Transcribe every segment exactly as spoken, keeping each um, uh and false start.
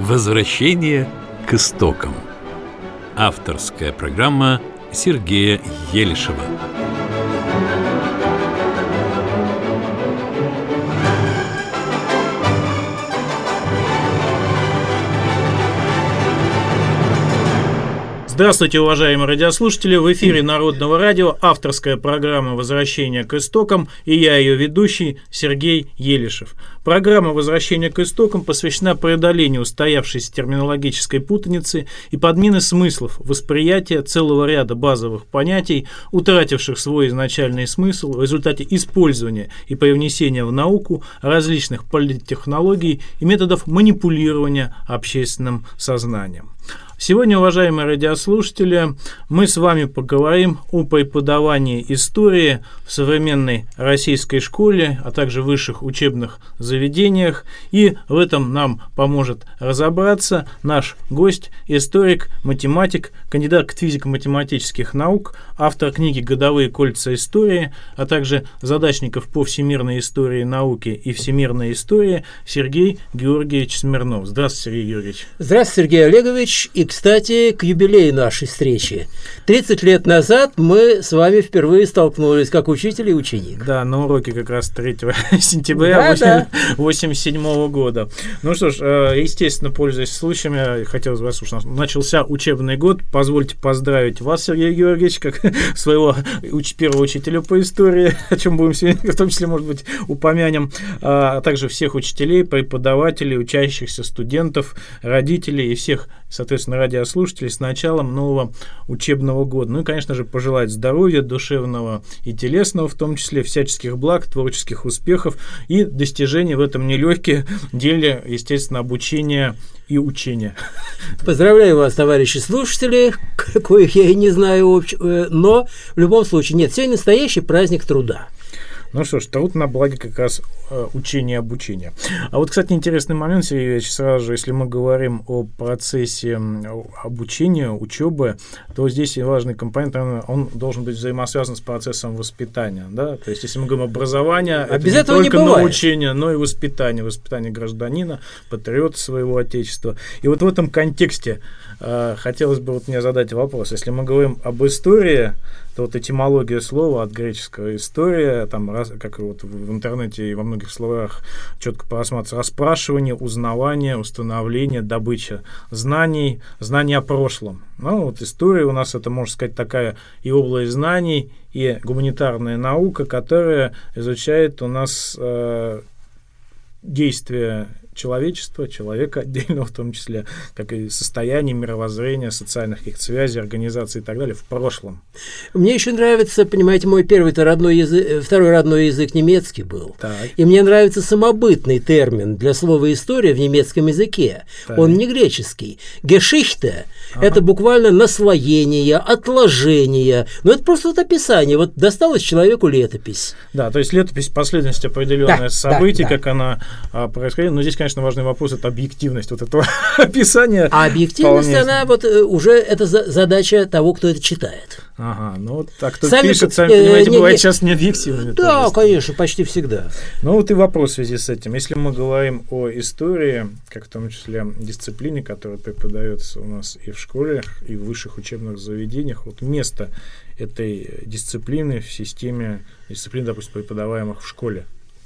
Возвращение к истокам. Авторская программа Сергея Елишева. Здравствуйте, уважаемые радиослушатели! В эфире Народного радио авторская программа «Возвращение к истокам», и я, ее ведущий, Сергей Елишев. Программа «Возвращение к истокам» посвящена преодолению устоявшейся терминологической путаницы и подмены смыслов восприятия целого ряда базовых понятий, утративших свой изначальный смысл в результате использования и привнесения в науку различных политтехнологий и методов манипулирования общественным сознанием. Сегодня, уважаемые радиослушатели, мы с вами поговорим о преподавании истории в современной российской школе, а также высших учебных заведениях. И в этом нам поможет разобраться наш гость, историк, математик, кандидат физико-математических наук, автор книги «Годовые кольца истории», а также задачников по всемирной истории науки и всемирной истории Сергей Георгиевич Смирнов. Здравствуйте, Сергей Георгиевич. Здравствуйте, Сергей Олегович. И, кстати, к юбилею нашей встречи. тридцать лет назад мы с вами впервые столкнулись как учитель и ученик. Да, на уроке как раз третьего сентября да, восемьдесят седьмого года. Ну что ж, естественно, пользуясь случаем, я хотел вас уж начался учебный год. Позвольте поздравить вас, Сергей Георгиевич, как своего уч- первого учителя по истории, о чем будем сегодня, в том числе, может быть, упомянем, а также всех учителей, преподавателей, учащихся, студентов, родителей и всех, соответственно, радиослушателей с началом нового учебного года. Ну и, конечно же, пожелать здоровья, душевного и телесного, в том числе всяческих благ, творческих успехов и достижений в этом нелегком деле, естественно, обучения и учения. Поздравляю вас, товарищи слушатели, коих я и не знаю, но в любом случае, нет, сегодня настоящий праздник труда. Ну что ж, труд на благо как раз э, учения и обучения. А вот, кстати, интересный момент, Сергей Ильич, сразу же, если мы говорим о процессе обучения, учебы, то здесь важный компонент, он, он должен быть взаимосвязан с процессом воспитания. Да? То есть, если мы говорим образование, а это не только не научение, но и воспитание, воспитание гражданина, патриота своего отечества. И вот в этом контексте э, хотелось бы вот мне задать вопрос. Если мы говорим об истории, то вот этимология слова от греческого «история», там, как вот в интернете и во многих словах четко просматривается: расспрашивание, узнавание, установление, добыча знаний, знания о прошлом. Ну, вот история у нас, это, можно сказать, такая и область знаний, и гуманитарная наука, которая изучает у нас э, действия человечества, человека отдельного в том числе, как и состояние, мировоззрения, социальных каких-то связей, организаций и так далее в прошлом. Мне еще нравится, понимаете, мой первый-то родной язык, второй родной язык немецкий был. Так. И мне нравится самобытный термин для слова «история» в немецком языке. Так. Он не греческий. Geschichte ага. – это буквально наслоение, отложение. Но это просто вот описание. Вот досталось человеку летопись. Да, то есть летопись, последовательность определенная да, событий, да, да. как она а, происходила. Но здесь, конечно, важный вопрос – это объективность вот этого описания. А объективность, вполне... она вот уже это задача того, кто это читает. Ага, ну вот так кто сами, пишет, сами понимаете, не, бывает не, сейчас необъективными. Да, тоже, конечно, почти всегда. Ну вот и вопрос в связи с этим. Если мы говорим о истории, как в том числе дисциплине, которая преподается у нас и в школе, и в высших учебных заведениях, вот место этой дисциплины в системе дисциплин, допустим, преподаваемых в школе.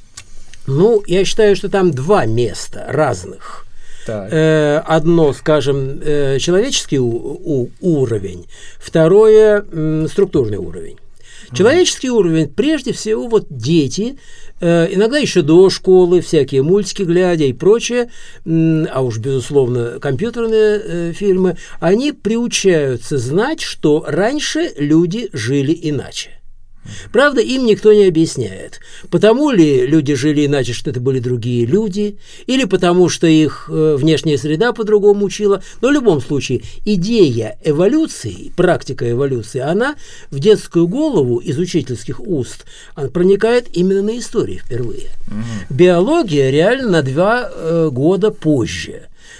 Ну, я считаю, что там два места разных. Э, одно, скажем, э, человеческий у, у, уровень, второе э, структурный уровень. Mm-hmm. Человеческий уровень, прежде всего, вот дети, э, иногда еще до школы, всякие мультики глядя и прочее, э, а уж, безусловно, компьютерные э, фильмы, они приучаются знать, что раньше люди жили иначе. Правда, им никто не объясняет, потому ли люди жили иначе, что это были другие люди, или потому что их э, внешняя среда по-другому учила. Но в любом случае идея эволюции, практика эволюции, она в детскую голову из учительских уст проникает именно на истории впервые. Угу. Биология реально на два э, года позже.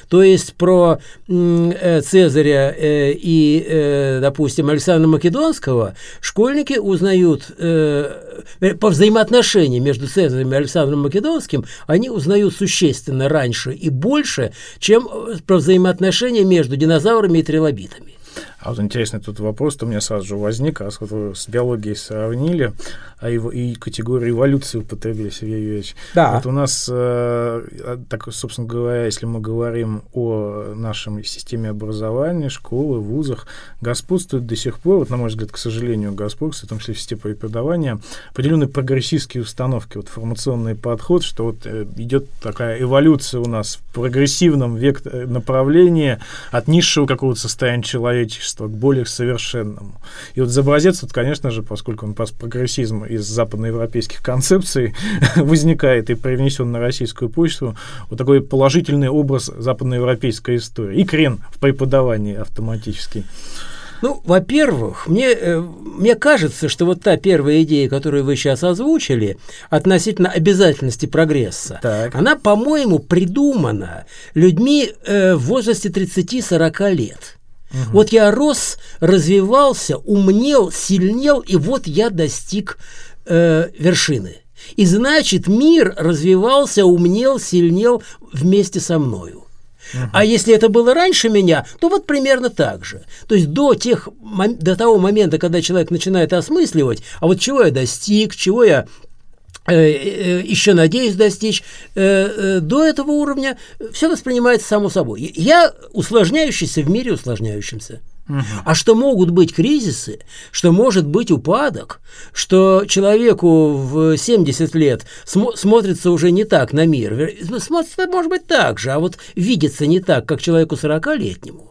То есть про э, Цезаря э, и, э, допустим, Александра Македонского школьники узнают э, по взаимоотношениям между Цезарем и Александром Македонским, они узнают существенно раньше и больше, чем про взаимоотношения между динозаврами и трилобитами. А вот интересный тут вопрос-то у меня сразу же возник, раз вот вы с биологией сравнили, а его, и категорию эволюции употребили, Сергей Юрьевич. Да. Вот у нас, э, так, собственно говоря, если мы говорим о нашей системе образования, школы, вузах, господствует до сих пор, вот, на мой взгляд, к сожалению, господствует, в том числе в системе преподавания, определенные прогрессистские установки, вот формационный подход, что вот э, идет такая эволюция у нас в прогрессивном век направлении от низшего какого-то состояния человечества к более совершенному. И вот за образец, вот, конечно же, поскольку он прогрессизм из западноевропейских концепций возникает и привнесен на российскую почту, вот такой положительный образ западноевропейской истории и крен в преподавании автоматически. Ну, во-первых, мне, мне кажется, что вот та первая идея, которую вы сейчас озвучили, относительно обязательности прогресса, так. она, по-моему, придумана людьми э, в возрасте тридцати-сорока лет. Угу. Вот я рос, развивался, умнел, сильнел, и вот я достиг э, вершины. И значит, мир развивался, умнел, сильнел вместе со мною. Uh-huh. А если это было раньше меня, то вот примерно так же. То есть до, тех, до того момента, когда человек начинает осмысливать, а вот чего я достиг, чего я еще надеюсь достичь, до этого уровня все воспринимается само собой. Я усложняющийся в мире усложняющимся. Uh-huh. А что могут быть кризисы, что может быть упадок, что человеку в семьдесят лет см- смотрится уже не так на мир, смотрится, может быть, так же, а вот видится не так, как человеку сорокалетнему.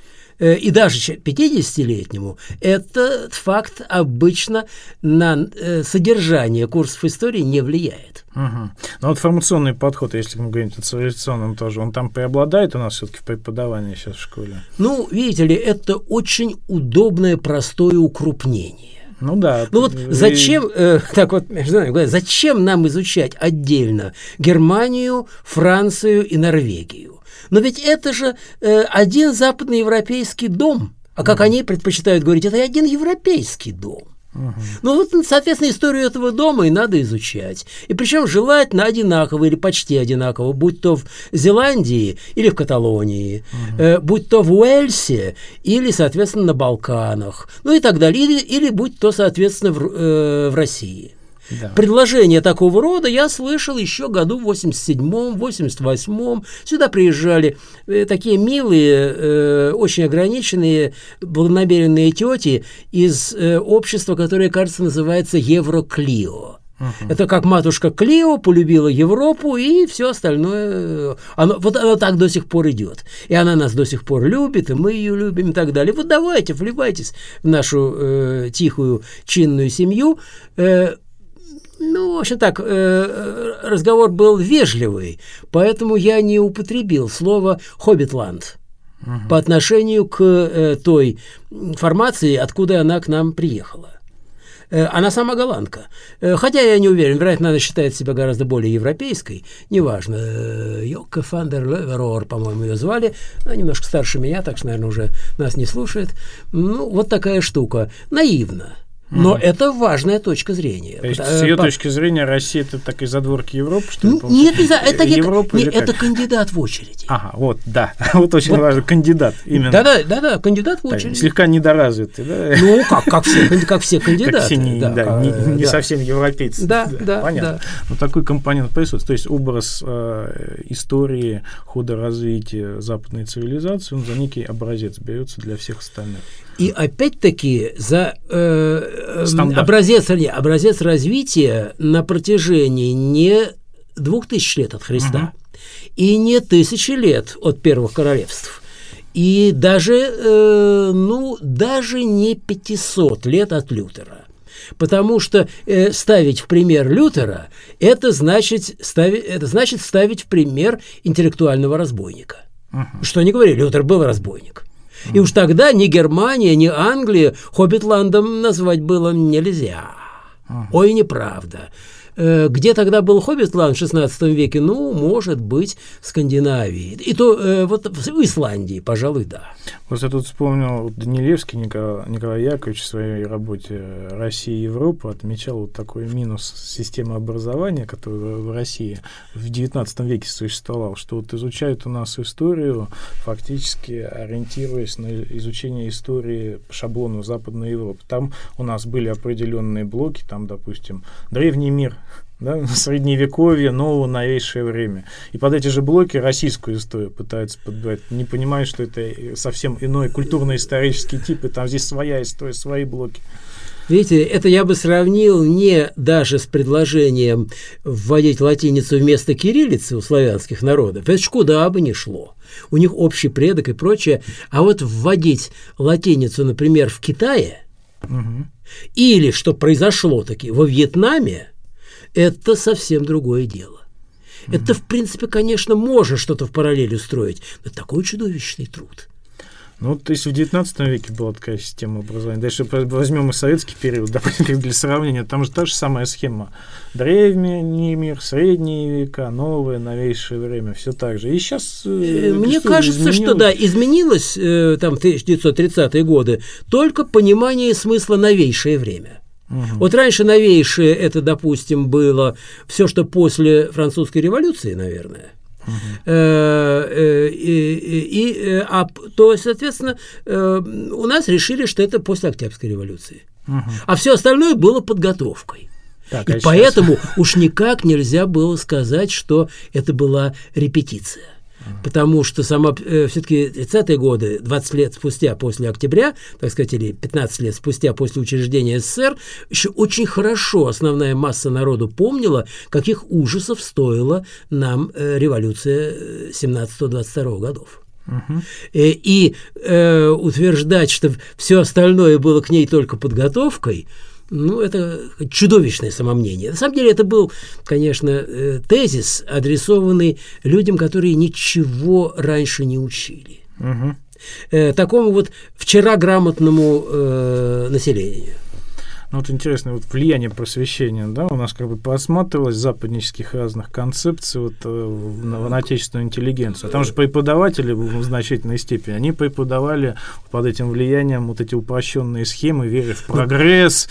И даже пятидесятилетнему, этот факт обычно на содержание курсов истории не влияет. Угу. Но вот формационный подход, если мы говорим о цивилизационном тоже, он там преобладает у нас все-таки в преподавании сейчас в школе? Ну, видите ли, это очень удобное, простое укрупнение. Ну да. Ну вот зачем, э, так вот, между нами говоря, зачем нам изучать отдельно Германию, Францию и Норвегию? Но ведь это же э, один западноевропейский дом. А как uh-huh. они предпочитают говорить, это один европейский дом. Uh-huh. Ну вот, соответственно, историю этого дома и надо изучать. И причем желательно одинаково или почти одинаково, будь то в Зеландии или в Каталонии, uh-huh. э, будь то в Уэльсе или, соответственно, на Балканах, ну и так далее, или, или будь то, соответственно, в, э, в России. Да. Предложение такого рода я слышал еще году в восемьдесят седьмом, восемьдесят восьмом. Сюда приезжали э, такие милые, э, очень ограниченные, благонамеренные тети из э, общества, которое, кажется, называется Евроклио. Uh-huh. Это как матушка Клио полюбила Европу, и все остальное, оно, вот оно так до сих пор идет. И она нас до сих пор любит, и мы ее любим, и так далее. Вот давайте, вливайтесь в нашу э, тихую, чинную семью. Э, Ну, в общем так, разговор был вежливый, поэтому я не употребил слово «хоббитланд» uh-huh. по отношению к той формации, откуда она к нам приехала. Она сама голландка. Хотя я не уверен, вероятно, она считает себя гораздо более европейской. Неважно. Йокка фан дер Леверор, по-моему, ее звали. Она немножко старше меня, так что, наверное, уже нас не слушает. Ну, вот такая штука. Наивно. Но mm. это важная точка зрения. То есть, с ее По... точки зрения, Россия – это так из задворки Европы, что ли? Нет, это, Европа, нет, это кандидат в очереди. Ага, вот, да. Вот очень вот. важно, кандидат именно. Да-да, да-да, кандидат в очереди. Так, слегка недоразвитый, да? Ну, как, как, все, как все кандидаты. Как все не, да, да, не, не да. совсем европейцы. Да, да, да. Понятно. Да. Но такой компонент присутствует. То есть, образ э, истории, хода развития западной цивилизации, он за некий образец берется для всех остальных. И опять-таки за э, образец, образец развития на протяжении не двух тысяч лет от Христа uh-huh. и не тысячи лет от первых королевств, и даже, э, ну, даже не пятьсот лет от Лютера. Потому что э, ставить в пример Лютера – это значит, ставить, это значит ставить в пример интеллектуального разбойника. Uh-huh. Что ни говори, Лютер был разбойник. И уж тогда ни Германия, ни Англия хоббитландом назвать было нельзя. Ага. Ой, неправда. Где тогда был Хоббитланд в шестнадцатом веке? Ну, может быть, в Скандинавии. И то вот в Исландии, пожалуй, да. Вот я тут вспомнил, Данилевский Николай, Николай Яковлевич в своей работе «Россия и Европа» отмечал вот такой минус системы образования, которая в России в девятнадцатом веке существовал, что вот изучают у нас историю, фактически ориентируясь на изучение истории по шаблону Западной Европы. Там у нас были определенные блоки, там, допустим, древний мир, да, средневековье, новое, новейшее время. И под эти же блоки российскую историю пытаются подбирать, не понимая, что это совсем иной культурно-исторический тип, и там здесь своя история, свои блоки. Видите, это я бы сравнил не даже с предложением вводить латиницу вместо кириллицы у славянских народов. Это ж куда бы ни шло. У них общий предок и прочее. А вот вводить латиницу, например, в Китае, угу. или, что произошло таки во Вьетнаме, это совсем другое дело. Угу. Это, в принципе, конечно, можно что-то в параллель устроить, но такой чудовищный труд. Ну, то есть в девятнадцатом веке была такая система образования. Дальше возьмем и советский период, допустим, для сравнения. Там же та же самая схема. Древний мир, средние века, новое, новейшее время. Все так же. И сейчас... Мне кажется, что да, изменилось там тысяча девятьсот тридцатые годы только понимание смысла новейшее время. Угу. Вот раньше новейшее это, допустим, было все, что после французской революции, наверное. Uh-huh. И, и, и, а, то, соответственно, у нас решили, что это после Октябрьской революции. Uh-huh. А все остальное было подготовкой. Так, и а поэтому сейчас... уж никак нельзя было сказать, что это была репетиция. Uh-huh. Потому что сама, все-таки тридцатые годы, двадцать лет спустя после октября, так сказать, или пятнадцать лет спустя после учреждения СССР, еще очень хорошо основная масса народу помнила, каких ужасов стоила нам э, революция семнадцатого-двадцать второго годов. Uh-huh. И, и э, утверждать, что все остальное было к ней только подготовкой, ну, это чудовищное самомнение. На самом деле это был, конечно, тезис, адресованный людям, которые ничего раньше не учили. Угу. Такому вот вчера грамотному э, населению. Ну, вот интересно, вот влияние просвещения, да, у нас как бы просматривалось западнических разных концепций вот, в, на отечественную интеллигенцию. А там же преподаватели в значительной степени, они преподавали под этим влиянием вот эти упрощенные схемы, веры в прогресс.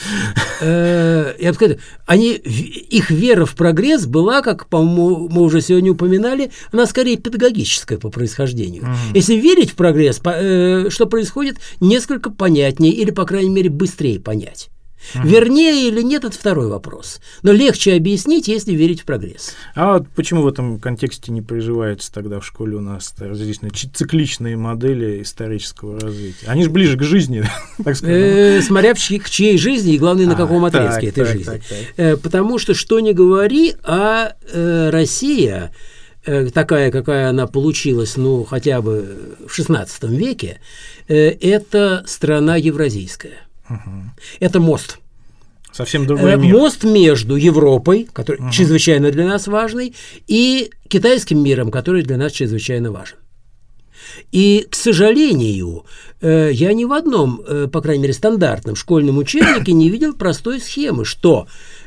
Я бы сказал, они, их вера в прогресс была, как, по-моему, мы уже сегодня упоминали, она скорее педагогическая по происхождению. Если верить в прогресс, что происходит, несколько понятнее или, по крайней мере, быстрее понять. Uh-huh. Вернее или нет, это второй вопрос. Но легче объяснить, если верить в прогресс. А вот почему в этом контексте не приживаются тогда в школе у нас различные цикличные модели исторического развития? Они же ближе к жизни, так сказать. Смотря к чьей жизни и, главное, на каком отрезке этой жизни. Потому что, что ни говори, а Россия, такая, какая она получилась, ну, хотя бы в шестнадцатом веке, это страна евразийская. Угу. Это мост. Совсем другой мир. Мост между Европой, который угу. чрезвычайно для нас важный, и китайским миром, который для нас чрезвычайно важен. И, к сожалению, я ни в одном, по крайней мере, стандартном школьном учебнике не видел простой схемы, что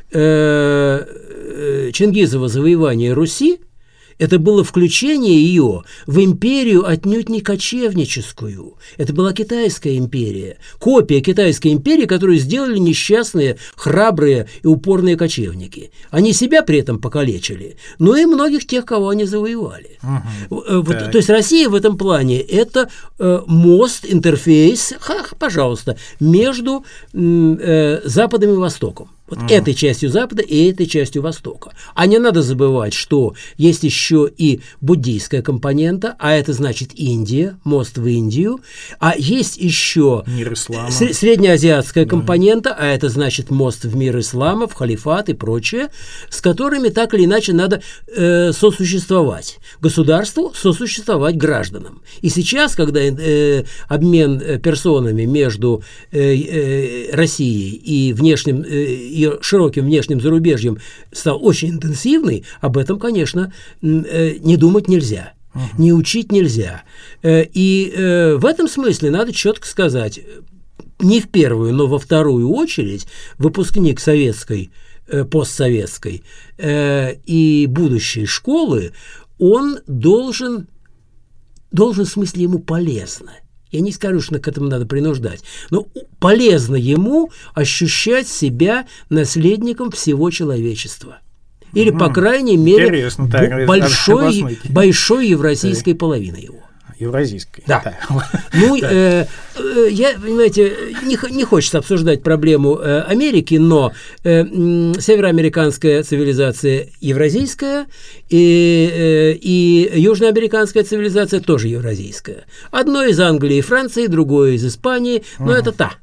Чингизово завоевание Руси это было включение ее в империю отнюдь не кочевническую. Это была Китайская империя. Копия Китайской империи, которую сделали несчастные, храбрые и упорные кочевники. Они себя при этом покалечили, но и многих тех, кого они завоевали. Угу. Вот, то есть Россия в этом плане – это э, мост, интерфейс, ха, пожалуйста, между э, Западом и Востоком. Вот mm. этой частью Запада и этой частью Востока. А не надо забывать, что есть еще и буддийская компонента, а это значит Индия, мост в Индию, а есть еще мир ислама. Среднеазиатская компонента, mm. а это значит мост в мир ислама, в халифат и прочее, с которыми так или иначе надо э, сосуществовать. Государству сосуществовать гражданам. И сейчас, когда э, обмен персонами между э, э, Россией и внешним э, и широким внешним зарубежьем стал очень интенсивный, об этом, конечно, не думать нельзя, uh-huh. не учить нельзя. И в этом смысле надо четко сказать, не в первую, но во вторую очередь выпускник советской э, постсоветской э, и будущей школы, он должен, должен в смысле ему полезно. Я не скажу, что к этому надо принуждать, но полезно ему ощущать себя наследником всего человечества. Или, по крайней мере, так, большой, большой евразийской половины его. Евразийской. Да. да. Ну, э, э, я, понимаете, не, не хочется обсуждать проблему э, Америки, но э, э, североамериканская цивилизация евразийская, и, э, и южноамериканская цивилизация тоже евразийская. Одно из Англии и Франции, другое из Испании, но угу. это та.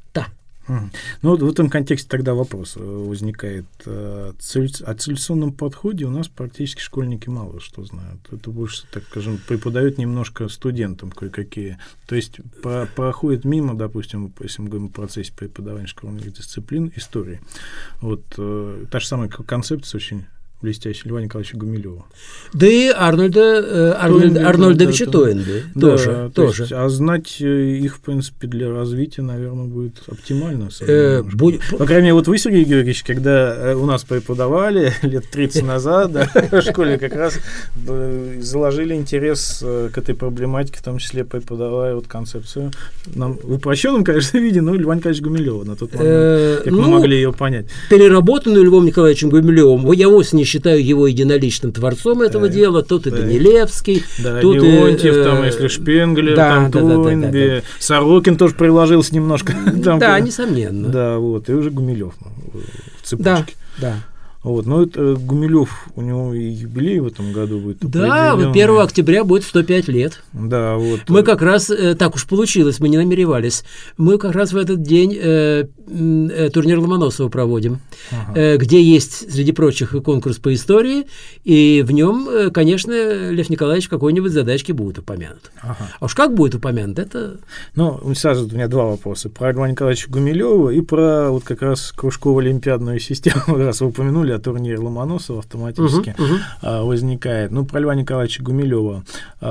Ну, в этом контексте тогда вопрос возникает. О цивилизационном подходе у нас практически школьники мало что знают. Это больше, так скажем, преподают немножко студентам кое-какие. То есть по, проходит мимо, допустим, если мы говорим о процессе преподавания школьных дисциплин, истории. Вот та же самая концепция очень блестящий Льва Николаевича Гумилева. Да и Арнольда, э, Арнольд, Тойнби, Арнольдовича да, Тойнби да, тоже. Да, тоже. То есть, а знать их, в принципе, для развития, наверное, будет оптимально. Э, будь... По крайней мере, вот вы, Сергей Георгиевич, когда у нас преподавали лет тридцать назад в школе, как раз заложили интерес к этой проблематике, в том числе преподавая вот концепцию нам в упрощенном, конечно, виде, но Льва Николаевича Гумилева на тот момент, как мы могли ее понять. Переработанную Львом Николаевичем Гумилевым, я вовсе не считаю его единоличным творцом этого да, дела. Тут да. и Данилевский, да, тут Леонтьев, и, там, если Шпенглер, да, там да, Тойнби, да, да, да, да. Сорокин тоже приложился немножко. Там, да, несомненно. Да, вот, и уже Гумилев в цепочке. Да, да. Вот, но это Гумилев, у него и юбилей в этом году будет. Да, вот первого октября будет сто пять лет. Да, вот. Мы как раз, э, так уж получилось, мы не намеревались, мы как раз в этот день э, э, турнир Ломоносова проводим, ага. э, где есть, среди прочих, и конкурс по истории, и в нем, э, конечно, Лев Николаевич в какой-нибудь задачке будет упомянут. Ага. А уж как будет упомянут, это... Ну, сразу у меня два вопроса. Про Льва Николаевича Гумилева и про вот как раз кружково-олимпиадную систему, раз вы упомянули, о турнире Ломоносова автоматически uh-huh, uh-huh. возникает. Ну, про Льва Николаевича Гумилева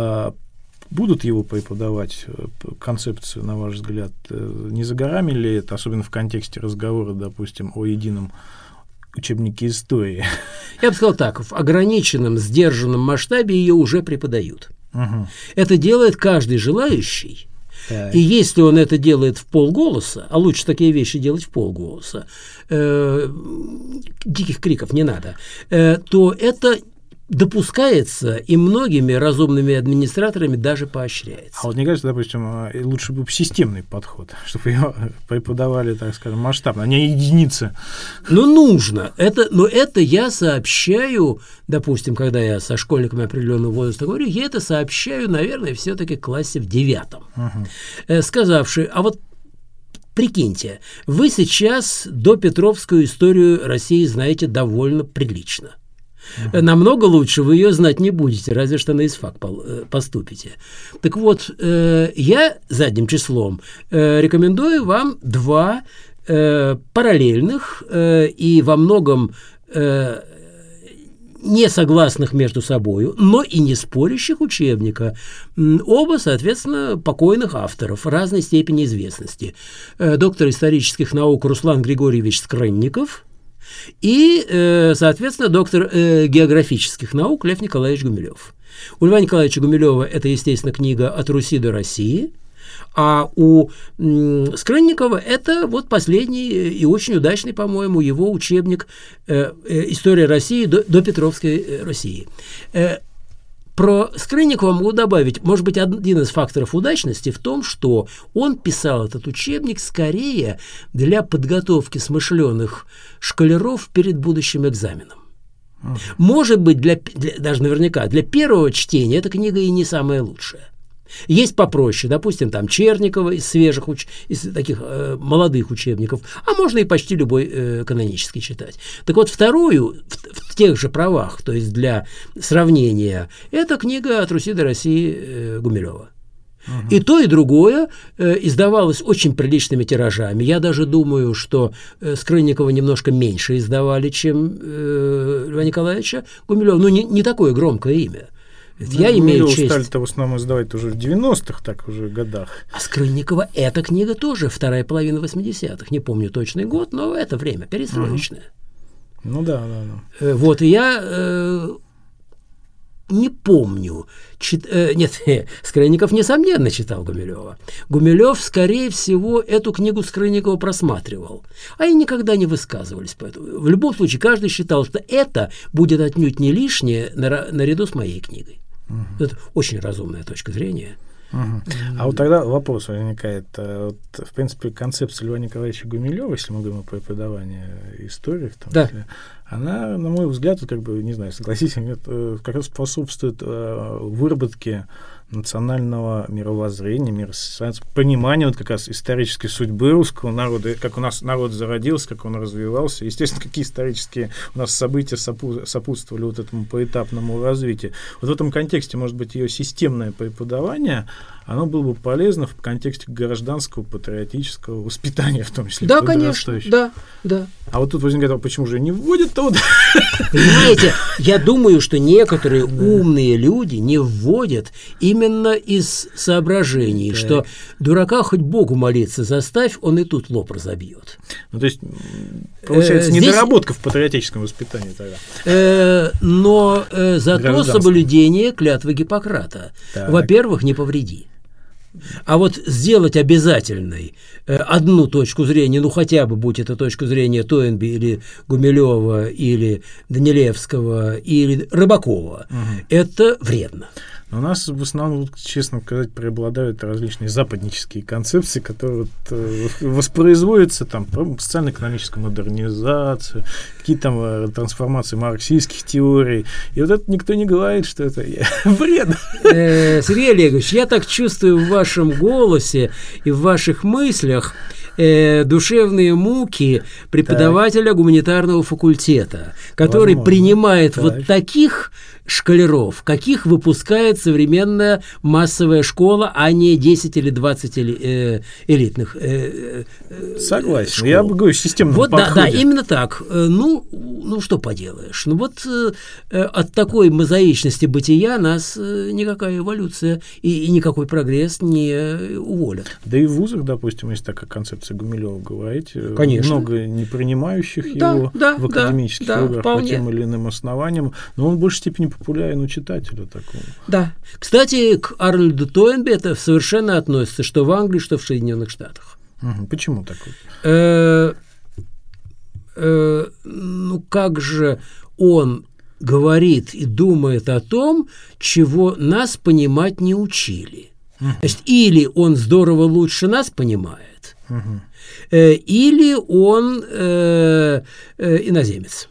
будут его преподавать концепцию, на ваш взгляд? Не за горами ли это, особенно в контексте разговора, допустим, о едином учебнике истории? Я бы сказал так, в ограниченном, сдержанном масштабе ее уже преподают. Uh-huh. Это делает каждый желающий. Так. И если он это делает в полголоса, а лучше такие вещи делать в полголоса, э, диких криков не надо, э, то это допускается и многими разумными администраторами даже поощряется. А вот мне кажется, допустим, лучше бы системный подход, чтобы ее преподавали, так скажем, масштабно, а не единицы. Ну, нужно. Это, но это я сообщаю, допустим, когда я со школьниками определенного возраста говорю, я это сообщаю, наверное, все-таки в классе в девятом. Uh-huh. Сказавши, а вот прикиньте, вы сейчас допетровскую историю России знаете довольно прилично. Uh-huh. Намного лучше вы ее знать не будете, разве что на ИСФАК поступите. Так вот, э, я задним числом э, рекомендую вам два э, параллельных э, и во многом э, не согласных между собой, но и не спорящих учебника. Оба, соответственно, покойных авторов разной степени известности. Э, доктор исторических наук Руслан Григорьевич Скрынников и, соответственно, доктор географических наук Лев Николаевич Гумилев. У Льва Николаевича Гумилева это, естественно, книга «От Руси до России», а у Скрынникова это вот последний и очень удачный, по-моему, его учебник «История России до, до Петровской России». Про Скрынникова могу добавить, может быть, один из факторов удачности в том, что он писал этот учебник скорее для подготовки смышленых школяров перед будущим экзаменом. Uh-huh. Может быть, для, для, даже наверняка для первого чтения эта книга и не самая лучшая. Есть попроще, допустим, там Черникова из свежих, уч... из таких э, молодых учебников, а можно и почти любой э, канонический читать. Так вот, вторую, в, в тех же правах, то есть для сравнения, это книга «От Руси до России» э, Гумилева. Uh-huh. И то, и другое э, издавалось очень приличными тиражами. Я даже думаю, что э, Скрынникова немножко меньше издавали, чем э, Льва Николаевича Гумилева. Ну, не, не такое громкое имя. Ну, я имею честь... стали-то в основном издавать уже в девяностых, так уже годах. А Скрынникова эта книга тоже вторая половина восьмидесятых. Не помню точный год, но это время перестроечное. Ну да, да, да. Вот, и я э, не помню. Чит, э, нет, Скрынников, несомненно, читал Гумилева. Гумилев, скорее всего, эту книгу Скрынникова просматривал. А они никогда не высказывались по этому. В любом случае, каждый считал, что это будет отнюдь не лишнее наряду с моей книгой. Угу. Это очень разумная точка зрения. Угу. А вот тогда вопрос возникает. Вот, в принципе, концепция Льва Николаевича Гумилева, если мы говорим о преподавании истории, в том да. числе, она, на мой взгляд, как бы, не знаю, согласитесь, как раз способствует выработке национального мировоззрения, миросоциального понимания вот как раз исторической судьбы русского народа, как у нас народ зародился, как он развивался, естественно, какие исторические у нас события сопутствовали вот этому поэтапному развитию. Вот в этом контексте, может быть, ее системное преподавание, оно было бы полезно в контексте гражданского, патриотического воспитания, в том числе. Да, конечно, да, да. А вот тут возникает вопрос, почему же не вводят-то? Понимаете, я думаю, что некоторые умные люди не вводят именно из соображений, так. что дурака хоть Богу молиться заставь, он и тут лоб разобьет. Ну, то есть, получается, э, недоработка здесь... в патриотическом воспитании тогда. Э, но э, зато соблюдение клятвы Гиппократа. Так. Во-первых, не повреди. А вот сделать обязательной э, одну точку зрения, ну хотя бы будь это точка зрения Тойнби или Гумилева, или Данилевского, или Рыбакова, угу. это вредно. Но у нас в основном, честно сказать, преобладают различные западнические концепции, которые вот, э, воспроизводятся там, социально-экономическая модернизация, какие-то там э, трансформации марксистских теорий. И вот это никто не говорит, что это вредно. Э, Сергей Олегович, я так чувствую в вашем голосе и в ваших мыслях э, душевные муки преподавателя так. гуманитарного факультета, который Возможно. принимает так. вот таких школяров, каких выпускает современная массовая школа, а не десять или двадцать эли, э, элитных э, э, Согласен. Школ. Я бы говорю, системно вот, да, да, именно так. Ну, ну, что поделаешь. Ну, вот э, от такой мозаичности бытия нас э, никакая эволюция и, и никакой прогресс не уволят. Да и в вузах, допустим, есть такая концепция Гумилева, говорите, Конечно. много не принимающих да, его да, в академических да, кругах да, по тем или иным основаниям, но он в большей степени популярен у читателя такого. Да. Кстати, к Арнольду Тойнби это совершенно относится, что в Англии, что в Соединенных Штатах. Угу. Почему так? Э, э, ну, как же он говорит и думает о том, чего нас понимать не учили. Угу. Значит, или он здорово лучше нас понимает, угу. э, или он э, э, иноземец.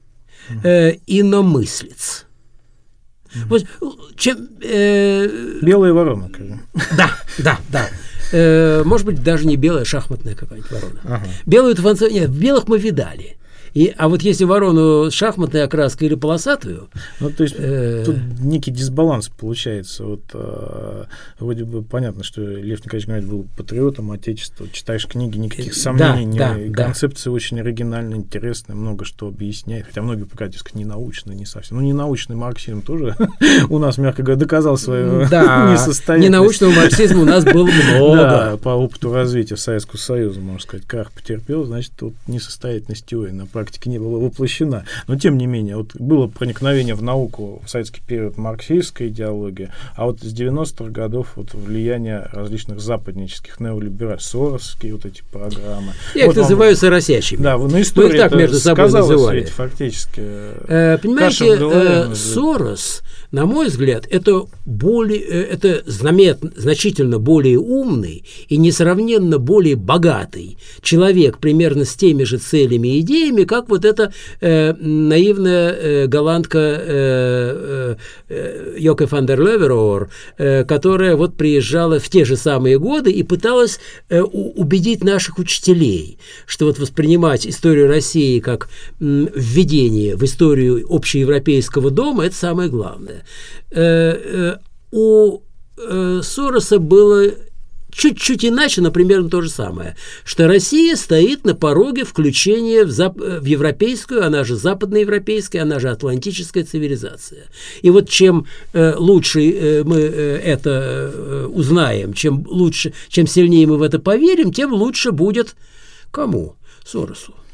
Э, иномыслец. Mm-hmm. Вот, чем, э, белая ворона. Конечно. Да, да, да. Э, может быть, даже не белая, шахматная какая-нибудь ворона. Ага. Белую фанцию, нет, белых мы видали. И, а вот если ворону с шахматной окраской или полосатую... Ну, то есть э... тут некий дисбаланс получается. Вот, э, вроде бы понятно, что Лев Николаевич Гумилев был патриотом Отечества. Читаешь книги, никаких сомнений. Да, да, концепция да. очень оригинальная, интересная, много что объясняет. Хотя многие покажут, сказать, не научный, не совсем. Ну, не научный марксизм тоже у нас, мягко говоря, доказал свою несостоятельность. Ненаучного марксизма у нас было много. Да, по опыту развития Советского Союза, можно сказать, крах потерпел, значит, тут несостоятельность теории на практике не была воплощена. Но, тем не менее, вот было проникновение в науку в советский период марксистской идеологии, а вот с девяностых годов вот влияние различных западнических неолиберальных, соросские вот эти программы. Я вот их называю соросячими. Да, на истории так между собой называли. Ведь, фактически. Э, понимаете, э, Сорос, на мой взгляд, это, более, это знамет, значительно более умный и несравненно более богатый человек примерно с теми же целями и идеями, как вот эта э, наивная э, голландка э, э, Йоке фан дер Левероор, э, которая вот приезжала в те же самые годы и пыталась э, убедить наших учителей, что вот воспринимать историю России как м, введение в историю общеевропейского дома – это самое главное. Э, э, у э, Сороса было чуть-чуть иначе, но примерно то же самое, что Россия стоит на пороге включения в, зап- в европейскую, она же западноевропейская, она же атлантическая цивилизация. И вот чем э, лучше э, мы э, это э, узнаем, чем лучше, чем сильнее мы в это поверим, тем лучше будет кому? Соросу.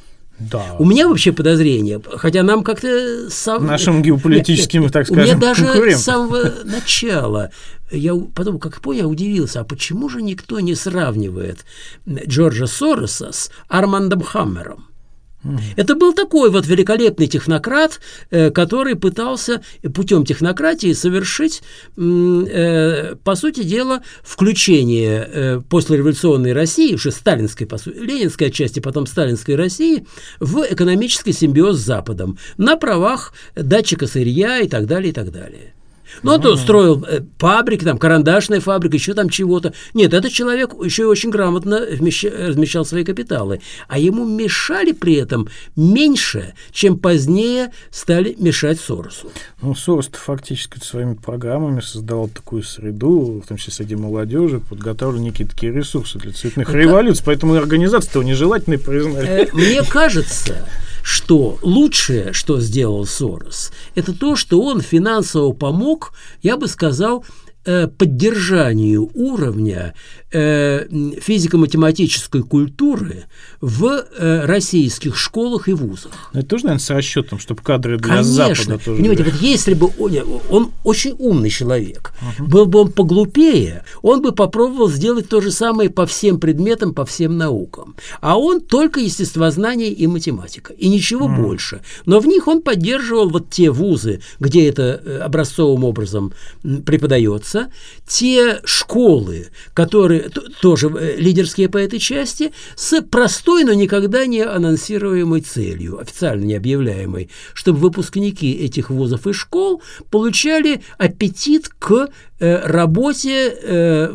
Да. У меня вообще подозрение, хотя нам как-то... Сам... Нашим геополитическим, так скажем, у меня даже конкурентам. с самого начала, я потом, как понял, я удивился, а почему же никто не сравнивает Джорджа Сороса с Армандом Хаммером? Это был такой вот великолепный технократ, который пытался путем технократии совершить, по сути дела, включение послереволюционной России, уже сталинской, по сути, ленинской отчасти, потом сталинской России, в экономический симбиоз с Западом на правах датчика сырья и так далее, и так далее. Ну, он то строил фабрики, там, карандашная фабрика, еще там чего-то. Нет, этот человек еще и очень грамотно размещал свои капиталы. А ему мешали при этом меньше, чем позднее стали мешать Соросу. Ну, Сорос-то фактически своими программами создавал такую среду, в том числе среди молодежи, подготовил некие такие ресурсы для цветных ну, революций, поэтому и организация-то нежелательной признали. Мне кажется, что лучшее, что сделал Сорос, это то, что он финансово помог, я бы сказал, поддержанию уровня физико-математической культуры в российских школах и вузах. Но это тоже, наверное, с расчетом, чтобы кадры для Конечно. Запада тоже... Понимаете, вот если бы он, он очень умный человек, uh-huh. был бы он поглупее, он бы попробовал сделать то же самое по всем предметам, по всем наукам. А он только естествознание и математика, и ничего uh-huh. больше. Но в них он поддерживал вот те вузы, где это образцовым образом преподается, те школы, которые тоже лидерские по этой части, с простой, но никогда не анонсируемой целью, официально не объявляемой, чтобы выпускники этих вузов и школ получали аппетит к работе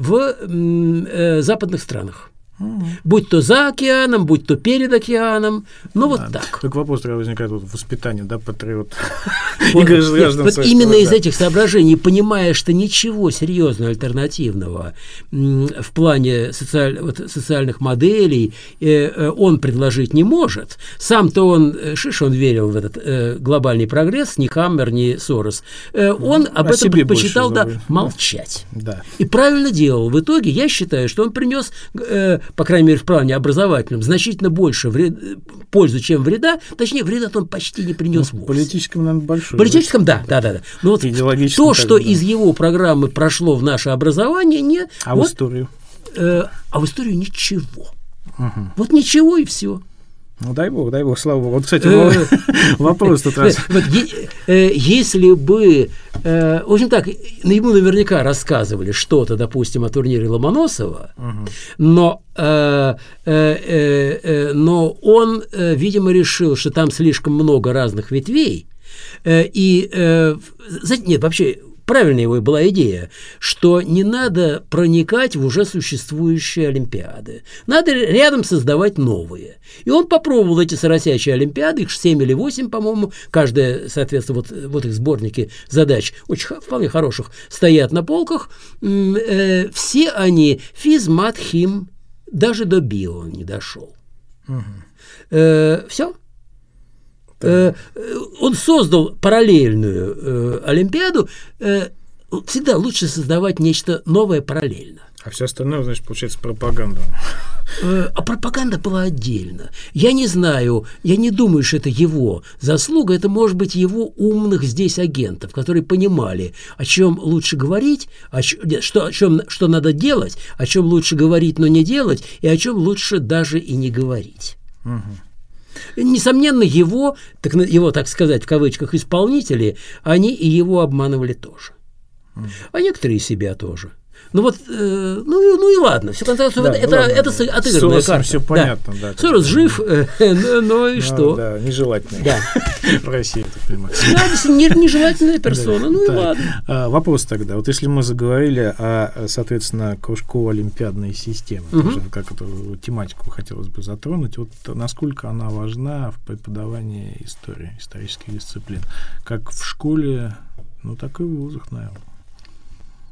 в западных странах. Mm-hmm. Будь то за океаном, будь то перед океаном, ну вот да. так. Как вопрос тогда возникает вот, воспитание, да, патриот. Вот, вот, вот именно из этих соображений, понимая, что ничего серьезного альтернативного в плане социаль, вот, социальных моделей э, он предложить не может. Сам-то он, шиш, он верил в этот э, глобальный прогресс, ни Хаммер, ни Сорос. Э, он ну, об этом предпочитал да, молчать. Да. И правильно делал. В итоге я считаю, что он принес э, по крайней мере, в плане образовательном, значительно больше вред, пользы, чем вреда. Точнее, вреда он почти не принес ну, вовсе. В политическом, наверное, большой. В политическом, да, да, да. да. Но вот то, что да. из его программы прошло в наше образование, не... А вот, в историю? Э, а в историю ничего. Угу. Вот ничего и все. Ну, дай бог, дай бог, слава богу. Вот, кстати, вопрос тут раз. Если бы, в общем так, ему наверняка рассказывали что-то, допустим, о турнире Ломоносова, но но он, видимо, решил, что там слишком много разных ветвей, и, нет, вообще, правильная его была идея, что не надо проникать в уже существующие олимпиады. Надо рядом создавать новые. И он попробовал эти соросячие олимпиады, их семь или восемь, по-моему, каждая, соответственно, вот, вот их сборники задач, очень вполне хороших, стоят на полках. Э, все они физ, мат, хим, даже до био он не дошел. Угу. Э, все. Да. Он создал параллельную э, олимпиаду. Э, всегда лучше создавать нечто новое параллельно. А все остальное, значит, получается пропаганда. Э, а пропаганда была отдельно. Я не знаю, я не думаю, что это его заслуга. Это, может быть, его умных здесь агентов, которые понимали, о чем лучше говорить, о чем, что, о чем, что надо делать, о чем лучше говорить, но не делать, и о чем лучше даже и не говорить. Угу. Несомненно, его, так, его, так сказать, в кавычках, исполнители, они и его обманывали тоже. Mm. А некоторые себя тоже. Ну вот, э, ну, ну и ладно. Все, да, это, ну, это, ладно, это да. отыгранная карта. Все понятно, да. да Сорос жив, э, но, но и ну, что? Да, нежелательный. Да. В России, ты понимаешь. Да, нежелательная персона, ну и ладно. Вопрос тогда. Вот если мы заговорили о, соответственно, кружково-олимпиадной системе, как эту тематику хотелось бы затронуть, вот насколько она важна в преподавании истории, исторических дисциплин, как в школе, ну так и в вузах, наверное.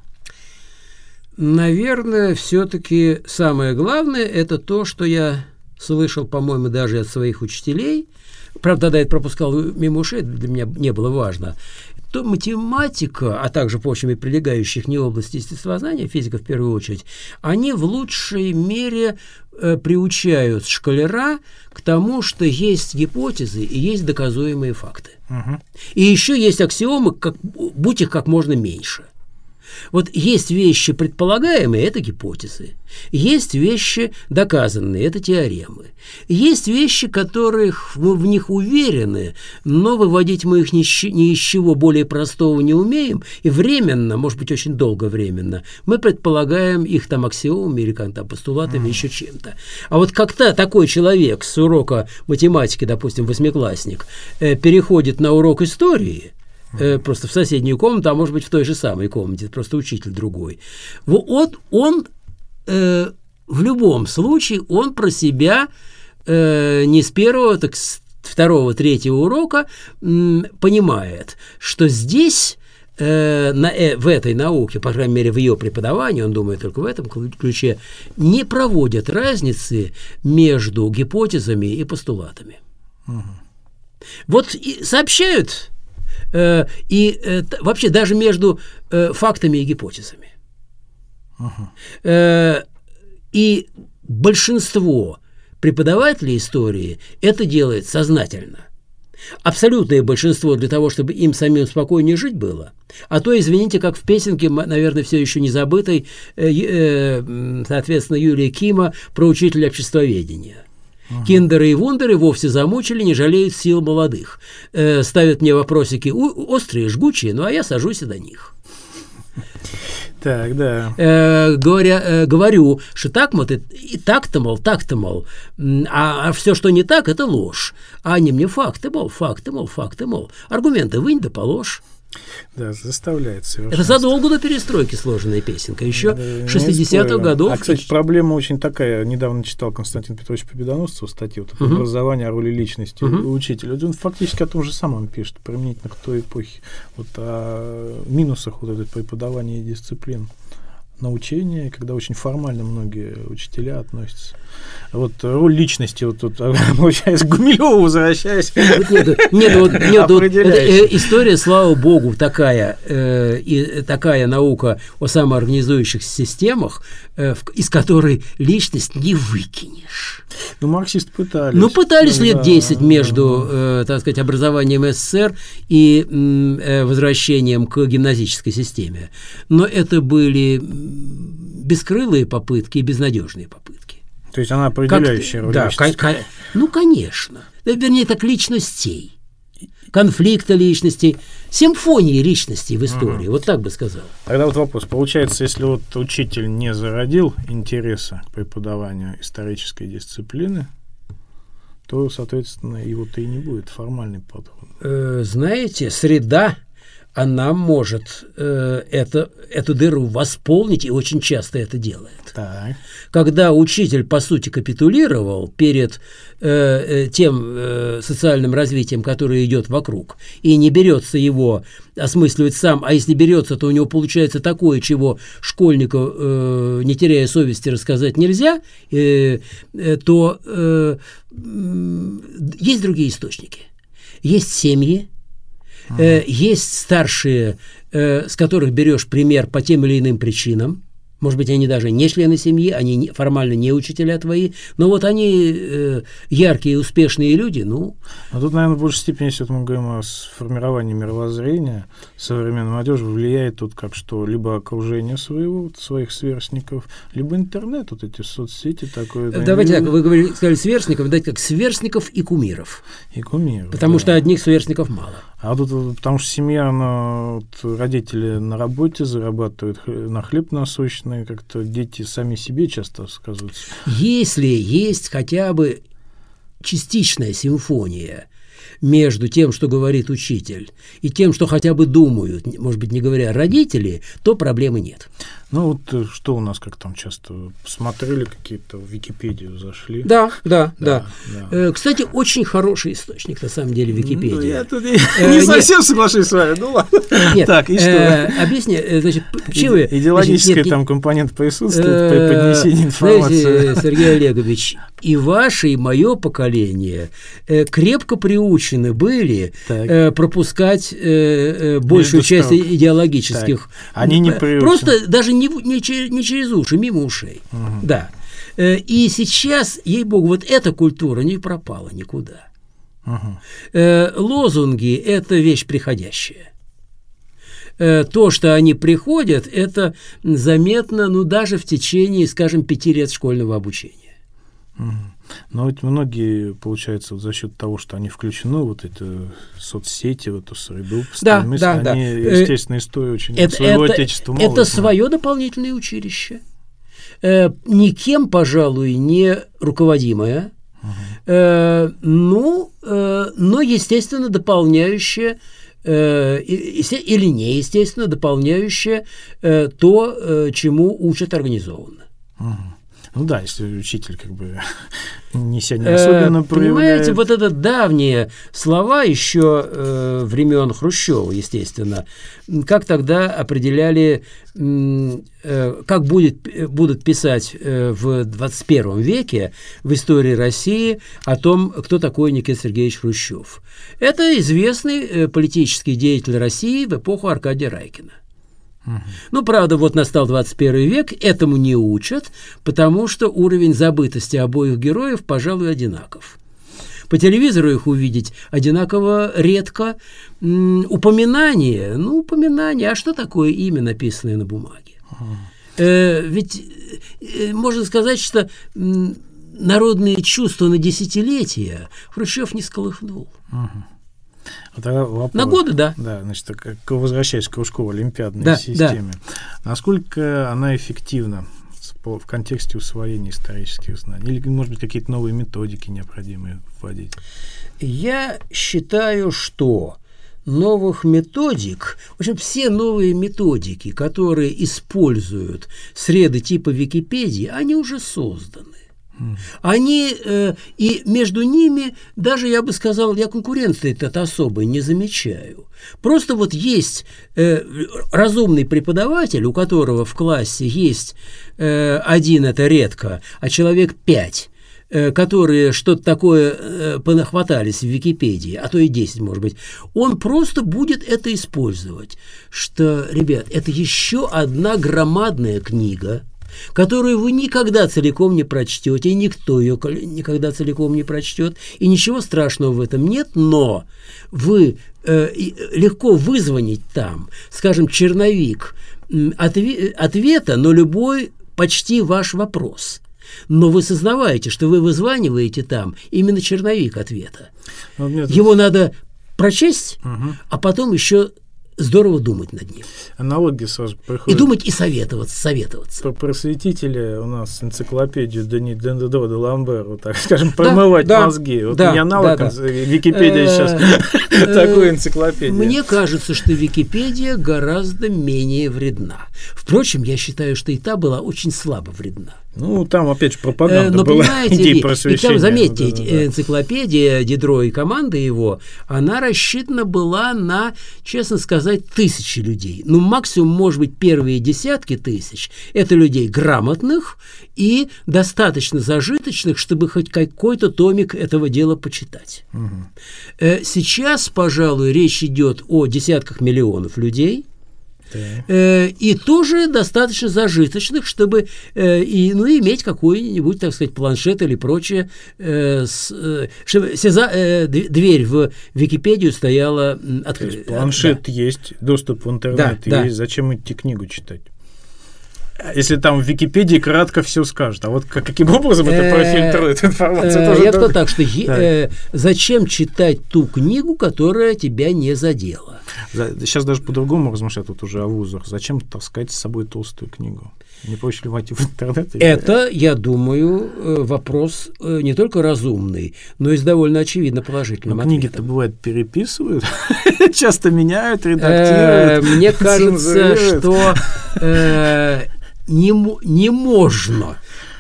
Наверное, все-таки самое главное – это то, что я слышал, по-моему, даже от своих учителей, правда, тогда это пропускал мимо ушей, для меня не было важно, то математика, а также, впрочем, и прилегающих к ней области естествознания, физика в первую очередь, они в лучшей мере э, приучают школяра к тому, что есть гипотезы и есть доказуемые факты. Угу. И еще есть аксиомы, как, будь их как можно меньше. Вот есть вещи предполагаемые, это гипотезы. Есть вещи доказанные, это теоремы. Есть вещи, которых мы в них уверены, но выводить мы их ни из чего более простого не умеем, и временно, может быть, очень долговременно, мы предполагаем их там аксиомами или там постулатами, mm. еще чем-то. А вот когда такой человек с урока математики, допустим, восьмиклассник, переходит на урок истории, просто в соседнюю комнату, а может быть в той же самой комнате, просто учитель другой. Вот он э, в любом случае он про себя э, не с первого, так с второго, третьего урока э, понимает, что здесь э, на, э, в этой науке, по крайней мере в ее преподавании, он думает только в этом ключе, не проводят разницы между гипотезами и постулатами. Угу. Вот и сообщают. И э, вообще даже между э, фактами и гипотезами. Uh-huh. Э, и большинство преподавателей истории это делает сознательно. Абсолютное большинство для того, чтобы им самим спокойнее жить было. А то, извините, как в песенке, наверное, все еще не забытой, э, э, соответственно, Юлия Кима про учителя обществоведения. Uh-huh. Киндеры и вундеры вовсе замучили, не жалеют сил молодых. Э, ставят мне вопросики у- острые, жгучие, ну а я сажусь и до них. Так, да. Э, говоря, э, говорю, что так, мол, и, и так-то, мол, так-то, мол, а, а все, что не так, это ложь. А они мне факты, мол, факты, мол, факты, мол. Аргументы вынь да положь. Да, заставляет совершенно. Это задолго до перестройки сложенная песенка, еще да, шестидесятых годов. А, кстати, проблема очень такая. Недавно читал Константин Петрович Победоносцев статью вот, uh-huh. образование о роли личности uh-huh. у учителя. Он фактически о том же самом пишет, применительно к той эпохе. Вот о минусах вот этой преподавания дисциплин. Научение, когда очень формально многие учителя относятся. Вот роль личности, вот тут, получается, к Гумилеву возвращаясь. Нет, нет, вот, нет вот, э, история, слава богу, такая, э, и, такая наука о самоорганизующихся системах, э, в, из которой личность не выкинешь. Ну, марксисты пытались. Ну, пытались лет десять между, э, так сказать, образованием СССР и э, возвращением к гимназической системе. Но это были бескрылые попытки и безнадежные попытки. То есть она определяющая роль. Да, кон- кон- ну, конечно. Вернее, так личностей, конфликта личностей, симфонии личностей в истории. Угу. Вот так бы сказал. Тогда вот вопрос. Получается, если вот учитель не зародил интереса к преподаванию исторической дисциплины, то, соответственно, его-то и не будет формальный подход. Э, знаете, среда, она может э, это, эту дыру восполнить, и очень часто это делает. Так. Когда учитель, по сути, капитулировал перед э, тем э, социальным развитием, которое идет вокруг, и не берется его осмысливать сам, а если берется, то у него получается такое, чего школьнику, э, не теряя совести, рассказать нельзя, э, э, то э, э, есть другие источники. Есть семьи, Э, есть старшие, э, с которых берешь пример по тем или иным причинам. Может быть, они даже не члены семьи, они не, формально не учителя твои, но вот они э, яркие, успешные люди, ну... А тут, наверное, в большей степени, если мы говорим о формировании мировоззрения современной молодежи, влияет тут как что, либо окружение своего, своих сверстников, либо интернет, вот эти соцсети. Такое, давайте так, вы говорили, сказали сверстников, давайте как сверстников и кумиров. И кумиров, потому да. что одних сверстников мало. А тут, потому что семья, она, вот, родители на работе зарабатывают на хлеб насущный, как-то дети сами себе часто сказываются. Если есть хотя бы частичная симфония между тем, что говорит учитель, и тем, что хотя бы думают, может быть, не говоря родители, то проблемы нет. Ну вот что у нас, как там часто смотрели какие-то, в Википедию зашли. Да, да, да. да. да. Кстати, очень хороший источник, на самом деле, Википедия. Ну, я тут не совсем соглашусь с вами, ну ладно. Нет, так, и что? Объясни, значит, почему... Идеологический там компонент присутствует при поднесении информации. Знаете, Сергей Олегович, и ваше, и мое поколение крепко приучены были пропускать большую часть идеологических... Они не приучены. Просто даже Не, не, через, не через уши, мимо ушей. Угу. Да. И сейчас, ей-богу, вот эта культура не пропала никуда. Угу. Лозунги – это вещь приходящая. То, что они приходят, это заметно, ну, даже в течение, скажем, пяти лет школьного обучения. Угу. Но ведь многие, получается, вот за счет того, что они включены в вот эти соцсети, в эту среду, да, мысли, да, они, да. естественно, историю очень это, своего это, отечества мало Это знают. свое дополнительное училище. Э, никем, пожалуй, не руководимое, угу. э, ну, э, но, естественно, дополняющее э, или неестественно дополняющее э, то, э, чему учат организованно. Угу. Ну да, если учитель как бы не себя не особенно э, проявляет. Понимаете, вот это давние слова еще э, времен Хрущева, естественно, как тогда определяли, э, как будет, будут писать э, в двадцать первом веке в истории России о том, кто такой Никита Сергеевич Хрущев. Это известный э, политический деятель России в эпоху Аркадия Райкина. Ну, правда, вот настал двадцать первый век, этому не учат, потому что уровень забытости обоих героев, пожалуй, одинаков. По телевизору их увидеть одинаково редко. М-м, упоминание, ну, упоминание, а что такое имя, написанное на бумаге? Э, ведь э, можно сказать, что м, народные чувства на десятилетия Хрущев не сколыхнул. Вопрос, на годы, да. Да, значит, как, возвращаясь к кружково-олимпиадной да, системе, да. насколько она эффективна в контексте усвоения исторических знаний? Или, может быть, какие-то новые методики необходимы вводить? Я считаю, что новых методик, в общем, все новые методики, которые используют среды типа Википедии, они уже созданы. Они, э, и между ними, даже, я бы сказал, я конкуренции-то особой не замечаю. Просто вот есть э, разумный преподаватель, у которого в классе есть э, один, это редко, а человек пять, э, которые что-то такое э, понахватались в Википедии, а то и десять, может быть, он просто будет это использовать. Что, ребят, это еще одна громадная книга, которую вы никогда целиком не прочтете, и никто ее никогда целиком не прочтет, и ничего страшного в этом нет, но вы э, легко вызвонить там, скажем, черновик отве- ответа на любой почти ваш вопрос. Но вы сознаваете, что вы вызваниваете там именно черновик ответа. Его надо прочесть, угу. а потом еще здорово думать над ним. Аналогия сразу приходит. И думать, и советоваться, советоваться. По просветители у нас энциклопедию Дени Дендо де Ламбер, вот так скажем, промывать да, мозги. Вот да, не аналог, да, да. Википедия сейчас такую энциклопедию. Мне кажется, что Википедия гораздо менее вредна. Впрочем, я считаю, что и та была очень слабо вредна. Ну, там, опять же, пропаганда Но, была, идея И просвещения. там, заметьте, да, да, да. энциклопедия Дидро и команда его, она рассчитана была на, честно сказать, тысячи людей. Ну, максимум, может быть, первые десятки тысяч. Это людей грамотных и достаточно зажиточных, чтобы хоть какой-то томик этого дела почитать. Угу. Сейчас, пожалуй, речь идет о десятках миллионов людей, да. И тоже достаточно зажиточных, чтобы э, и, ну, иметь какой-нибудь, так сказать, планшет или прочее, э, с, э, чтобы сеза, э, дверь в Википедию стояла открыта. Планшет да. есть, доступ в интернет да, есть, да. зачем идти книгу читать? Если там в Википедии кратко все скажет, а вот каким образом это профильтрует информацию? Я бы так, что зачем читать ту книгу, которая тебя не задела? Сейчас даже по-другому размышляют вот уже о вузах. Зачем таскать с собой толстую книгу? Не проще ли войти в интернет? Это, я думаю, вопрос не только разумный, но и с довольно очевидно положительным ответом. Книги-то, бывает, переписывают, часто меняют, редактируют. Мне кажется, что не можно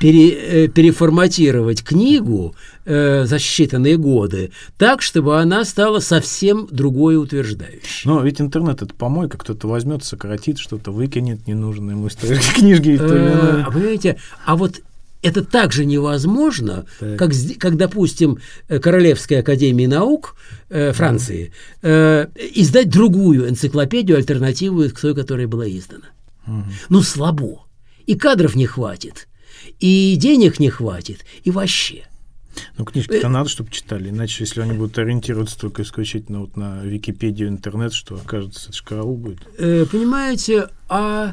переформатировать книгу за считанные годы так, чтобы она стала совсем другой утверждающей. Но ведь интернет — это помойка, кто-то возьмет, сократит что-то, выкинет ненужные ему книжки. А понимаете, а вот это также невозможно, как, как, допустим, Королевская академия наук Франции издать другую энциклопедию, альтернативную к той, которая была издана. Ну, слабо. И кадров не хватит, и денег не хватит, и вообще. Ну, книжки-то надо, чтобы читали, иначе, если они будут ориентироваться только исключительно вот на Википедию, интернет, что, кажется, это же караул будет. Э, понимаете, а...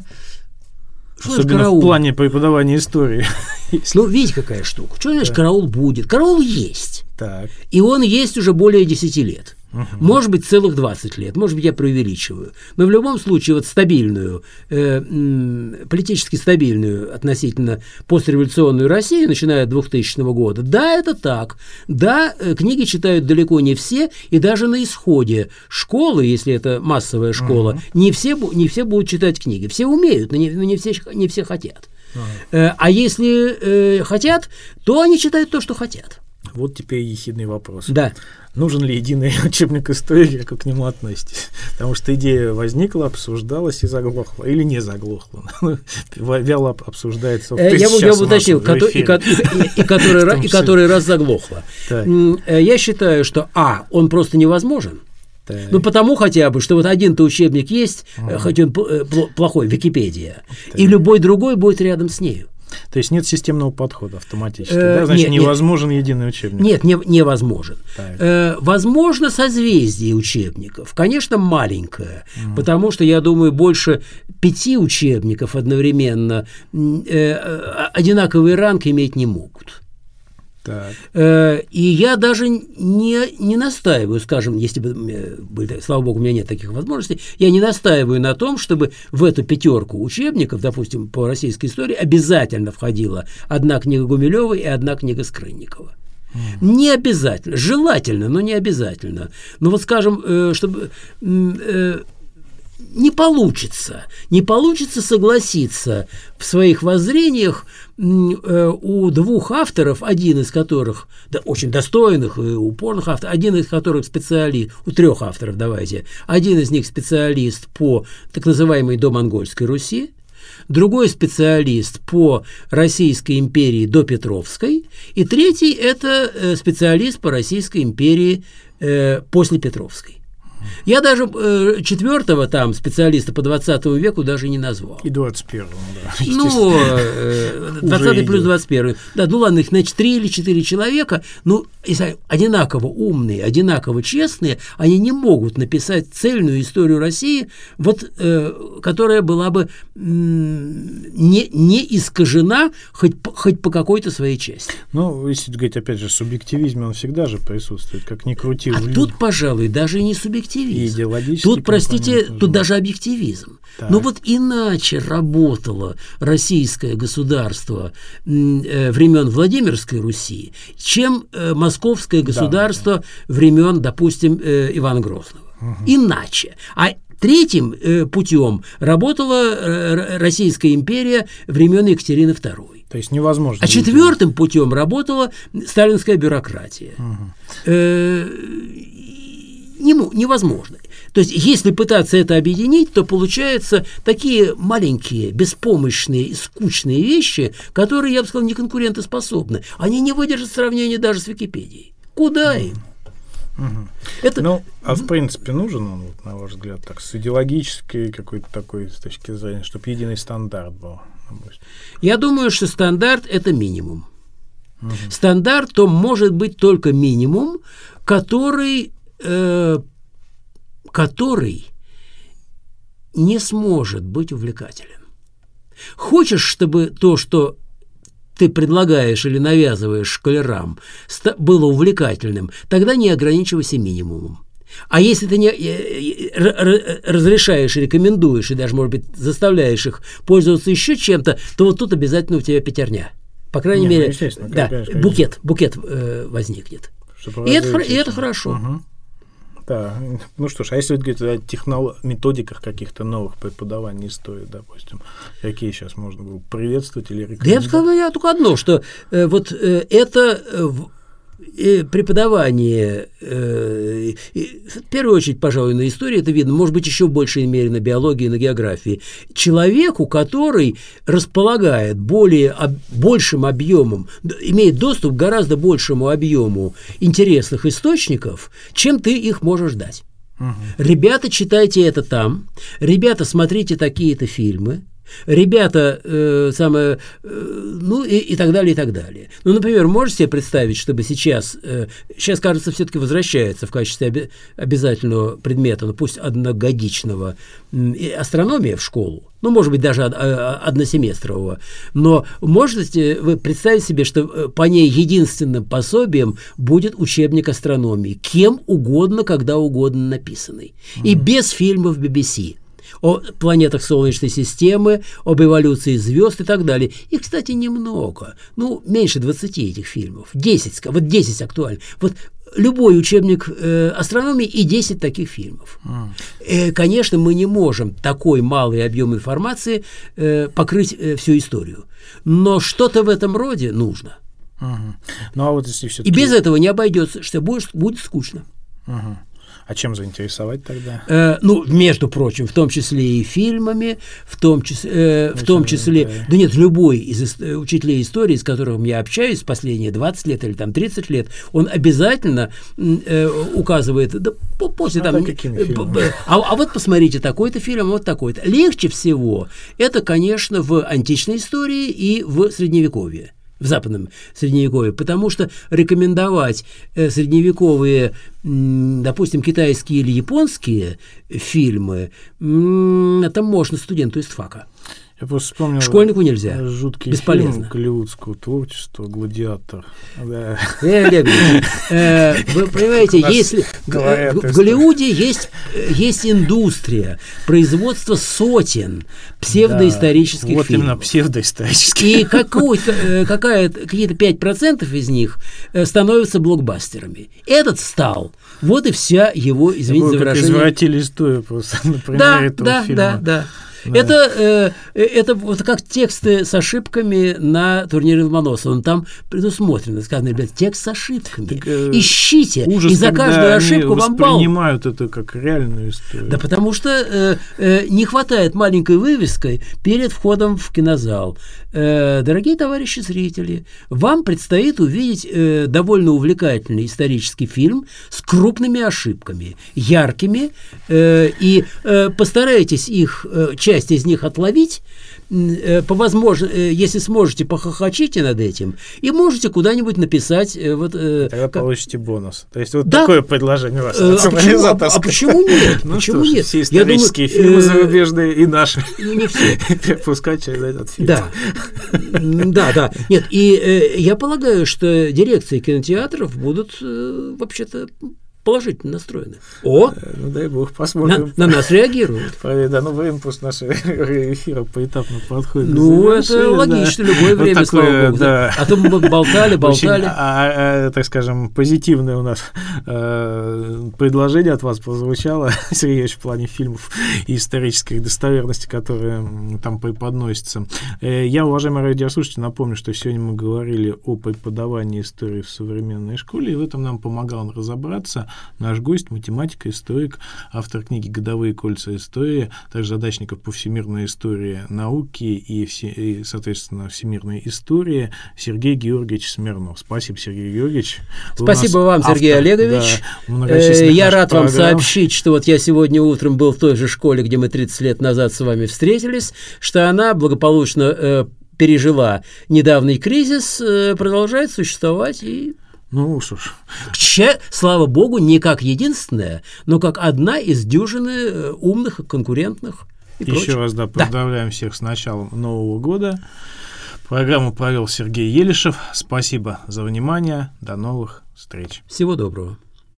Особенно в плане преподавания истории. Ну, видите, какая штука. Что значит, да. Караул будет? Караул есть. Так. И он есть уже более десяти лет. Угу. Может быть, целых двадцать лет. Может быть, я преувеличиваю. Но в любом случае, вот стабильную, э, м, политически стабильную относительно постреволюционную Россию, начиная от двухтысячного года, да, это так. Да, книги читают далеко не все, и даже на исходе школы, если это массовая школа, угу. не, все, не все будут читать книги. Все умеют, но не, но не, все, не все хотят. Ага. А если э, хотят, то они читают то, что хотят. Вот теперь ехидный вопрос. Да. Нужен ли единый учебник истории, как вы к нему относитесь? Потому что идея возникла, обсуждалась и заглохла. Или не заглохла. Вяло обсуждается. Я бы уточнил, и который раз заглохла. Я считаю, что а, он просто невозможен. Так. Ну, потому хотя бы, что вот один-то учебник есть, ага. хоть он плохой, Википедия, так. и любой другой будет рядом с нею. То есть нет системного подхода автоматически, э, да? Значит, нет, невозможен нет, единый учебник. Нет, не, невозможен. Э, возможно созвездие учебников, конечно, маленькое, угу. потому что, я думаю, больше пяти учебников одновременно э, одинаковый ранг иметь не могут. Так. И я даже не, не настаиваю, скажем, если бы, слава богу, у меня нет таких возможностей, я не настаиваю на том, чтобы в эту пятерку учебников, допустим, по российской истории, обязательно входила одна книга Гумилёва и одна книга Скрынникова. Mm. Не обязательно, желательно, но не обязательно. Но вот, скажем, чтобы... Не получится, не получится согласиться в своих воззрениях у двух авторов, один из которых, да, очень достойных и упорных авторов, один из которых специалист, у трех авторов давайте, один из них специалист по так называемой домонгольской Руси, другой специалист по Российской империи до Петровской, и третий – это специалист по Российской империи э, после Петровской. Я даже э, четвертого там специалиста по двадцатому веку даже не назвал. И двадцать первого, да. Ну, э, двадцатый плюс двадцать первый. Да, ну ладно, их, значит, три или четыре человека, ну, если одинаково умные, одинаково честные, они не могут написать цельную историю России, вот, э, которая была бы м- не, не искажена хоть, хоть по какой-то своей части. Ну, если говорить, опять же, субъективизм, он всегда же присутствует, как ни крути. А тут, пожалуй, даже не субъективизм. Тут, простите, тут даже объективизм. Так. Но вот иначе работало российское государство э, времен Владимирской Руси, чем э, московское государство да, да. времен, допустим, э, Ивана Грозного. Угу. Иначе. А третьим э, путем работала э, Российская империя времен Екатерины второй. То есть невозможно. А четвертым путем работала сталинская бюрократия. Угу. Э, невозможно. То есть, если пытаться это объединить, то получаются такие маленькие, беспомощные и скучные вещи, которые, я бы сказал, не конкурентоспособны. Они не выдержат сравнения даже с Википедией. Куда им? Угу. Это... Ну, а в принципе нужен он, вот, на ваш взгляд, так, с идеологической какой-то такой с точки зрения, чтобы единый стандарт был? Я думаю, что стандарт – это минимум. Угу. Стандартом может быть только минимум, который... который не сможет быть увлекателен. Хочешь, чтобы то, что ты предлагаешь или навязываешь школярам, было увлекательным, тогда не ограничивайся минимумом. А если ты не разрешаешь, рекомендуешь и даже, может быть, заставляешь их пользоваться еще чем-то, то вот тут обязательно у тебя пятерня. По крайней не, мере, ну, да, конечно, букет, букет э, возникнет. И это, и это хорошо. Угу. Да. Ну что ж, а если говорить о технолог... методиках каких-то новых преподавания истории, допустим, какие сейчас можно было приветствовать или рекомендовать? Да я бы сказал я только одно, что э, вот э, это э, преподавание, э, в первую очередь, пожалуй, на истории это видно, может быть, еще в большей мере на биологии, на географии, человеку, который располагает более, об, большим объемом, имеет доступ к гораздо большему объему интересных источников, чем ты их можешь дать. Угу. Ребята, читайте это там, ребята, смотрите такие-то фильмы, ребята, э, самое, э, ну и, и так далее, и так далее. Ну, например, можете себе представить, чтобы сейчас, э, сейчас, кажется, все-таки возвращается в качестве оби- обязательного предмета, ну пусть одногодичного, э, астрономия в школу, ну, может быть, даже од- односеместрового, но можете вы представить себе, что по ней единственным пособием будет учебник астрономии, кем угодно, когда угодно написанный, mm-hmm. и без фильмов би би си. О планетах Солнечной системы, об эволюции звезд и так далее. Их, кстати, немного. Ну, меньше двадцати этих фильмов. десять, вот десять актуально. Вот любой учебник э, астрономии и десять таких фильмов. Mm. Э, конечно, мы не можем такой малый объем информации э, покрыть э, всю историю. Но что-то в этом роде нужно. Mm-hmm. Ну, а вот если все-таки... И без этого не обойдется, что будет, будет скучно. Mm-hmm. А чем заинтересовать тогда? Э, ну, между прочим, в том числе и фильмами, в том числе, э, в том числе, да. да нет, любой из э, учителей истории, с которым я общаюсь последние двадцать лет или там тридцать лет, он обязательно э, указывает, да, после ну, там, э, а, а вот посмотрите, такой-то фильм, вот такой-то. Легче всего это, конечно, в античной истории и в Средневековье. В западном Средневековье, потому что рекомендовать э, средневековые, м, допустим, китайские или японские фильмы, м, это можно студенту из ФАКа. Я просто вспомнил школьнику нельзя. Жуткий бесполезно. Фильм голливудского творчества «Гладиатор». Да. Э, Олег, э, вы понимаете, если в Голливуде есть, есть индустрия производства сотен псевдоисторических да, вот фильмов. именно псевдоисторических. И какая, какие-то пять процентов из них становятся блокбастерами. Этот стал. Вот и вся его, извините за выражение. Извратили историю просто на примере да, этого да, фильма. Да, да, да. Это, э, это вот как тексты с ошибками на турнире Ломоносова. Там предусмотрено, сказано, ребят, текст с ошибками. Так, э, ищите, ужас, и за каждую ошибку вам балл. Воспринимают это как реальную историю. Да потому что э, э, не хватает маленькой вывеской перед входом в кинозал. Э, дорогие товарищи зрители, вам предстоит увидеть э, довольно увлекательный исторический фильм с крупными ошибками, яркими, э, и э, постарайтесь их э, часть из них отловить, по возможности, если сможете, похохочите над этим, и можете куда-нибудь написать. Вот, тогда как... получите бонус. То есть вот да? такое предложение у вас. А почему, а, а почему нет? Ну почему что нет? ж, все исторические Я думаю, фильмы э... зарубежные и наши. Ну, не все. Пускать через этот фильм. Да. да, да. Нет, и э, я полагаю, что дирекции кинотеатров будут э, вообще-то положительно настроены. О! Ну, дай бог, посмотрим. На, на нас реагируют. Да, ну, время после нашего эфира поэтапно подходит. Ну, это логично, да. Любое время, вот такое, слава богу. Да. А то мы болтали, болтали. Очень, а, а, так скажем, позитивное у нас э, предложение от вас прозвучало, Сергей Ильич, в плане фильмов и исторической достоверности, которые там преподносятся. Э, я, уважаемые радиослушатели, напомню, что сегодня мы говорили о преподавании истории в современной школе, и в этом нам помогал разобраться наш гость, математик, историк, автор книги «Годовые кольца истории», также задачников по всемирной истории науки и, все, и, соответственно, всемирной истории Сергей Георгиевич Смирнов. Спасибо, Сергей Георгиевич. Спасибо вам, автор, Сергей Олегович. Да, я рад программ. вам сообщить, что вот я сегодня утром был в той же школе, где мы тридцать лет назад с вами встретились, что она благополучно э, пережила недавний кризис, э, продолжает существовать и... Ну уж уж. Че, слава богу, не как единственная, но как одна из дюжины умных, конкурентных и Еще прочих. раз, да, поздравляем да. всех с началом Нового года. Программу провел Сергей Елишев. Спасибо за внимание. До новых встреч. Всего доброго.